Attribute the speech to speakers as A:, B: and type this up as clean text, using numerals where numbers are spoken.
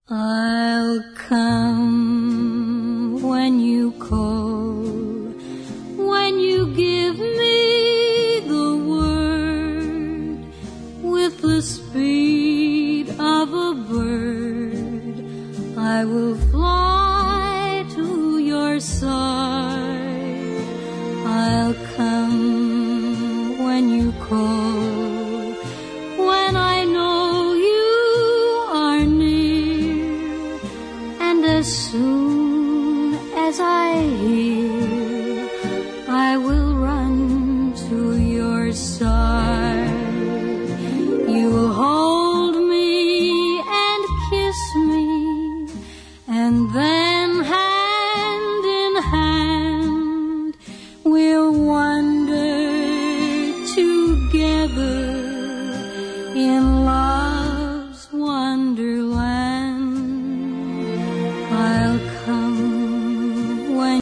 A: I'll come when you call, when you give me the word, with the speed of a bird, I will fly to your side. I'll come when you call, when I know you are near, and as soon as I hear, I will run to your side. You will hold me and kiss me, and then hand in hand we'll wander together in love's wonderland. I'll come